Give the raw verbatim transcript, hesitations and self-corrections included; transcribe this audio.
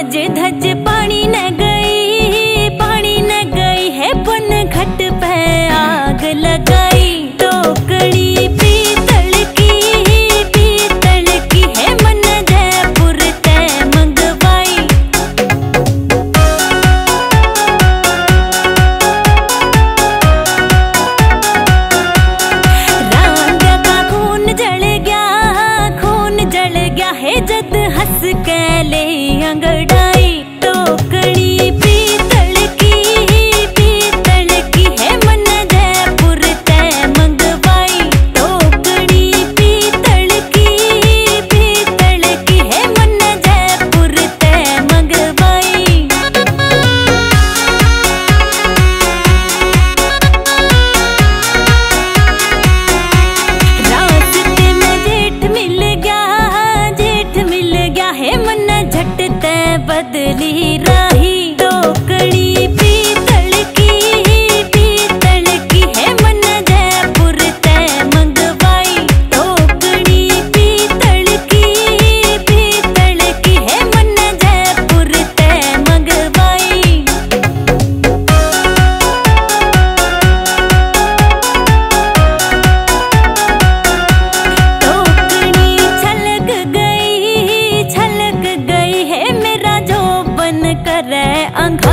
धज धज पानी न गई, पानी न गई है पुन घट पे आग लगाई। टोकरी पीतल की, पीतल की है मन जयपुर ते मंगवाई। रांझा का खून जल गया, खून जल गया है जद हंस के ले अंगड़ाई। टोकरी पीतल की, पीतल की है मन जयपुर ते मंगवाई। टोकरी पीतल की, पीतल की है मन जयपुर ते मंगवाई। रास्ते में जेठ मिल गया, जेठ मिल गया है मन झट ते बदली राही। टोकरी पीतल की, पीतल की है मन जयपुर ते मंगवाई। टोकरी पीतल की, पीतल की है मन जयपुर ते मंगवाई। टोकरी छलक गई, छलक गई है मेरा जो बन करे अंधा।